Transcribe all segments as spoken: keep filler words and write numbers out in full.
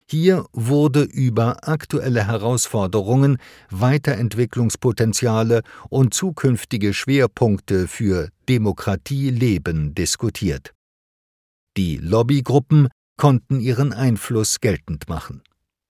Hier wurde über aktuelle Herausforderungen, Weiterentwicklungspotenziale und zukünftige Schwerpunkte für Demokratieleben diskutiert. Die Lobbygruppen konnten ihren Einfluss geltend machen.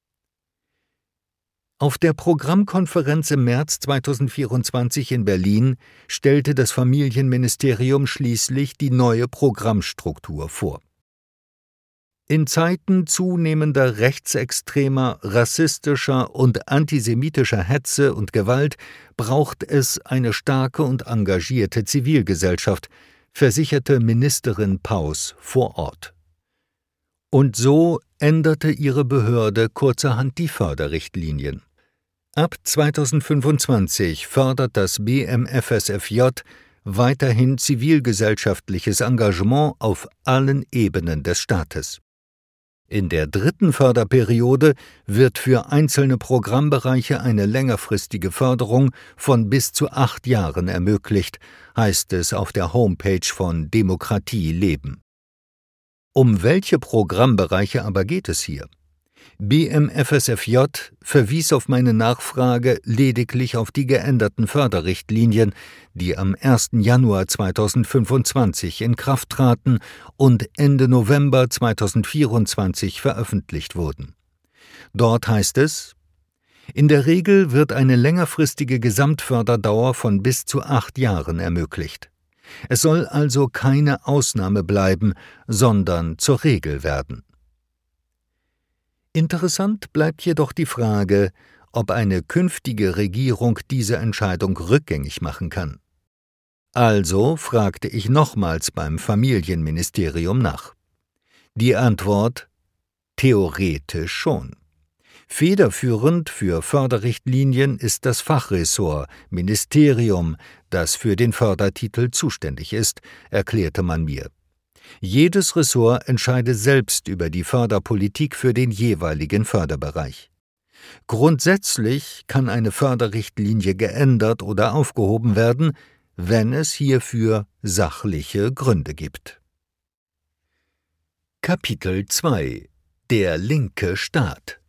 Auf der Programmkonferenz im März zweitausendvierundzwanzig in Berlin stellte das Familienministerium schließlich die neue Programmstruktur vor. In Zeiten zunehmender rechtsextremer, rassistischer und antisemitischer Hetze und Gewalt braucht es eine starke und engagierte Zivilgesellschaft, versicherte Ministerin Paus vor Ort. Und so änderte ihre Behörde kurzerhand die Förderrichtlinien. Ab zweitausendfünfundzwanzig fördert das B M F S F J weiterhin zivilgesellschaftliches Engagement auf allen Ebenen des Staates. In der dritten Förderperiode wird für einzelne Programmbereiche eine längerfristige Förderung von bis zu acht Jahren ermöglicht, heißt es auf der Homepage von Demokratie leben. Um welche Programmbereiche aber geht es hier? B M F S F J verwies auf meine Nachfrage lediglich auf die geänderten Förderrichtlinien, die am ersten Januar zweitausendfünfundzwanzig in Kraft traten und Ende November zweitausendvierundzwanzig veröffentlicht wurden. Dort heißt es: In der Regel wird eine längerfristige Gesamtförderdauer von bis zu acht Jahren ermöglicht. Es soll also keine Ausnahme bleiben, sondern zur Regel werden. Interessant bleibt jedoch die Frage, ob eine künftige Regierung diese Entscheidung rückgängig machen kann. Also fragte ich nochmals beim Familienministerium nach. Die Antwort: Theoretisch schon. Federführend für Förderrichtlinien ist das Fachressort Ministerium, das für den Fördertitel zuständig ist, erklärte man mir. Jedes Ressort entscheide selbst über die Förderpolitik für den jeweiligen Förderbereich. Grundsätzlich kann eine Förderrichtlinie geändert oder aufgehoben werden, wenn es hierfür sachliche Gründe gibt. Kapitel zwei: Der linke Staat.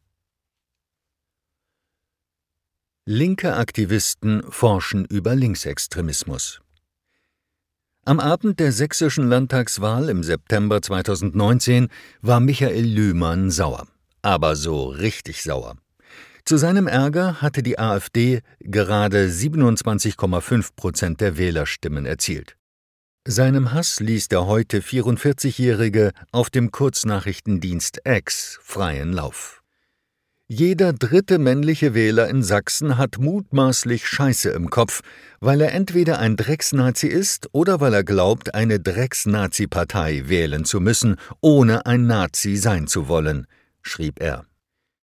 Linke Aktivisten forschen über Linksextremismus. Am Abend der sächsischen Landtagswahl im September zweitausendneunzehn war Michael Lühmann sauer, aber so richtig sauer. Zu seinem Ärger hatte die AfD gerade siebenundzwanzig Komma fünf Prozent der Wählerstimmen erzielt. Seinem Hass ließ der heute vierundvierzigjährige auf dem Kurznachrichtendienst X freien Lauf. Jeder dritte männliche Wähler in Sachsen hat mutmaßlich Scheiße im Kopf, weil er entweder ein Drecksnazi ist oder weil er glaubt, eine Drecks-Nazi-Partei wählen zu müssen, ohne ein Nazi sein zu wollen, schrieb er.